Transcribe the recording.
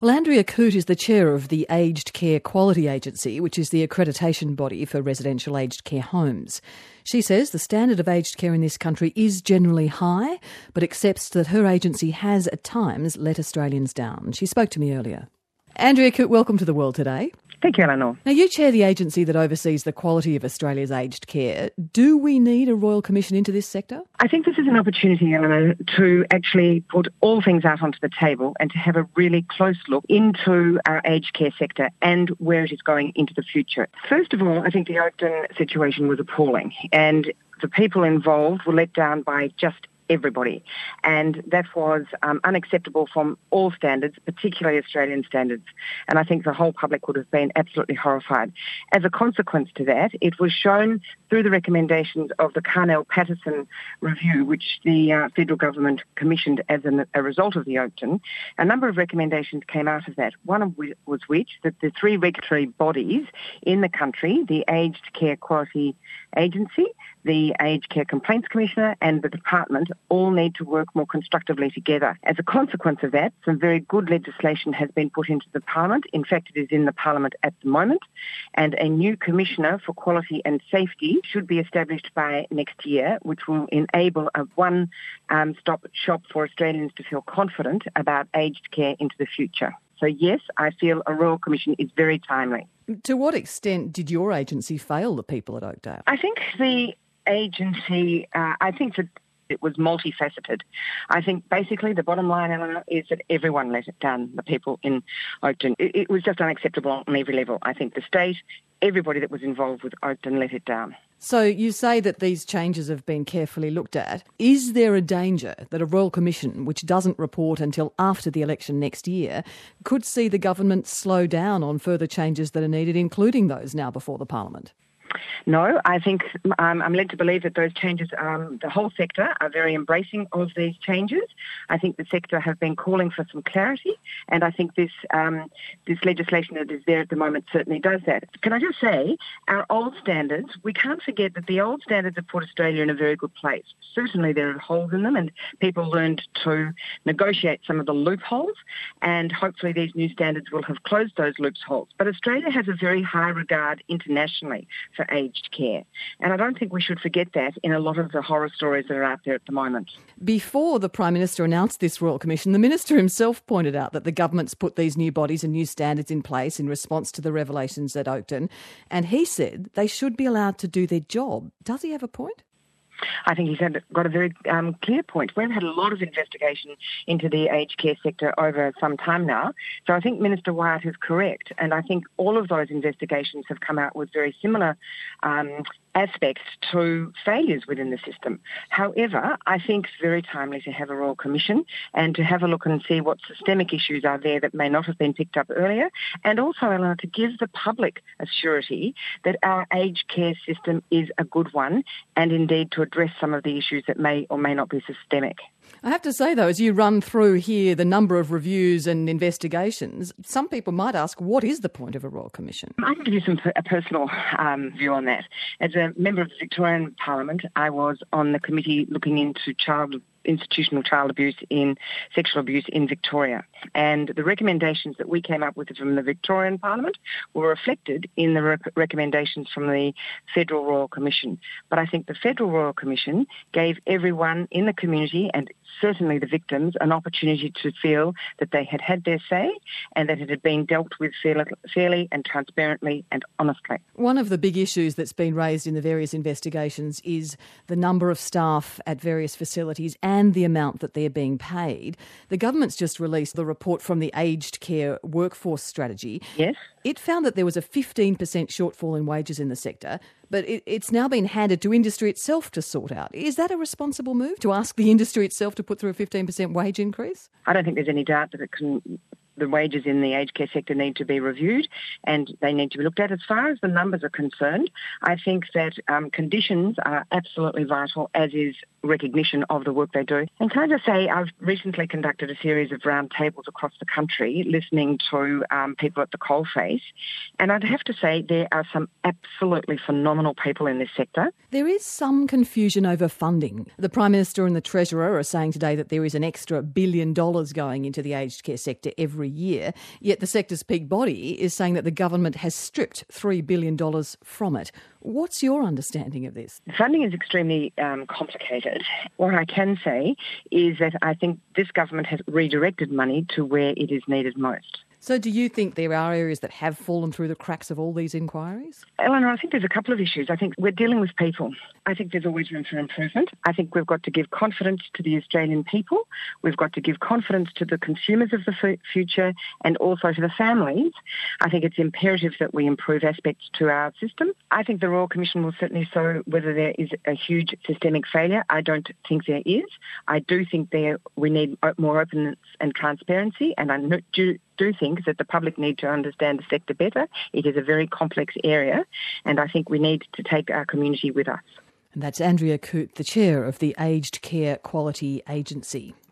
Well, Andrea Coote is the chair of the Aged Care Quality Agency, which is the accreditation body for residential aged care homes. She says the standard of aged care in this country is generally high, but accepts that her agency has at times let Australians down. She spoke to me earlier. Andrea Coote, welcome to The World Today. Thank you, Eleanor. Now, you chair the agency that oversees the quality of Australia's aged care. Do we need a Royal Commission into this sector? I think this is an opportunity, Eleanor, to actually put all things out onto the table and to have a really close look into our aged care sector and where it is going into the future. First of all, I think the Oakden situation was appalling, and the people involved were let down by just everybody. And that was unacceptable from all standards, particularly Australian standards. And I think the whole public would have been absolutely horrified. As a consequence to that, it was shown through the recommendations of the Carnell-Paterson review, which the federal government commissioned as a result of the Oakden. A number of recommendations came out of that. One of which was that the three regulatory bodies in the country, the Aged Care Quality Agency, the Aged Care Complaints Commissioner and the Department all need to work more constructively together. As a consequence of that, some very good legislation has been put into the Parliament. In fact, it is in the Parliament at the moment, and a new Commissioner for Quality and Safety should be established by next year, which will enable a one-stop shop for Australians to feel confident about aged care into the future. So yes, I feel a Royal Commission is very timely. To what extent did your agency fail the people at Oakdale? I think the agency, I think that it was multifaceted. I think basically the bottom line, Eleanor, is that everyone let it down, the people in Oakden. It was just unacceptable on every level. I think the state, everybody that was involved with Oakden let it down. So you say that these changes have been carefully looked at. Is there a danger that a Royal Commission, which doesn't report until after the election next year, could see the government slow down on further changes that are needed, including those now before the Parliament? No, I think I'm led to believe that those changes, the whole sector are very embracing of these changes. I think the sector have been calling for some clarity, and I think this legislation that is there at the moment certainly does that. Can I just say, our old standards, we can't forget that the old standards have put Australia in a very good place. Certainly there are holes in them, and people learned to negotiate some of the loopholes, and hopefully these new standards will have closed those loopholes. But Australia has a very high regard internationally for aged care. And I don't think we should forget that in a lot of the horror stories that are out there at the moment. Before the Prime Minister announced this Royal Commission, the Minister himself pointed out that the government's put these new bodies and new standards in place in response to the revelations at Oakden, and he said they should be allowed to do their job. Does he have a point? I think he's got a very clear point. We've had a lot of investigation into the aged care sector over some time now. So I think Minister Wyatt is correct. And I think all of those investigations have come out with very similar aspects to failures within the system. However, I think it's very timely to have a Royal Commission and to have a look and see what systemic issues are there that may not have been picked up earlier, and also, Eleanor, to give the public a surety that our aged care system is a good one, and indeed to address some of the issues that may or may not be systemic. I have to say, though, as you run through here the number of reviews and investigations, some people might ask, what is the point of a Royal Commission? I can give you a personal view on that. As a member of the Victorian Parliament, I was on the committee looking into institutional child abuse sexual abuse in Victoria. And the recommendations that we came up with from the Victorian Parliament were reflected in the recommendations from the Federal Royal Commission. But I think the Federal Royal Commission gave everyone in the community, and certainly the victims, an opportunity to feel that they had had their say and that it had been dealt with fairly and transparently and honestly. One of the big issues that's been raised in the various investigations is the number of staff at various facilities and the amount that they're being paid. The government's just released the report from the Aged Care Workforce Strategy. Yes. It found that there was a 15% shortfall in wages in the sector, but it's now been handed to industry itself to sort out. Is that a responsible move, to ask the industry itself to put through a 15% wage increase? I don't think there's any doubt that the wages in the aged care sector need to be reviewed and they need to be looked at. As far as the numbers are concerned, I think that conditions are absolutely vital, as is recognition of the work they do. And can I just say, I've recently conducted a series of roundtables across the country, listening to people at the coalface, and I'd have to say there are some absolutely phenomenal people in this sector. There is some confusion over funding. The Prime Minister and the Treasurer are saying today that there is an extra $1 billion going into the aged care sector every year, yet the sector's peak body is saying that the government has stripped $3 billion from it. What's your understanding of this? Funding is extremely complicated. What I can say is that I think this government has redirected money to where it is needed most. So do you think there are areas that have fallen through the cracks of all these inquiries? Eleanor, I think there's a couple of issues. I think we're dealing with people. I think there's always room for improvement. I think we've got to give confidence to the Australian people. We've got to give confidence to the consumers of the future and also to the families. I think it's imperative that we improve aspects to our system. I think the Royal Commission will certainly show whether there is a huge systemic failure. I don't think there is. I do think we need more openness and transparency, and I do think that the public need to understand the sector better. It is a very complex area, and I think we need to take our community with us. And that's Andrea Coote, the chair of the Aged Care Quality Agency.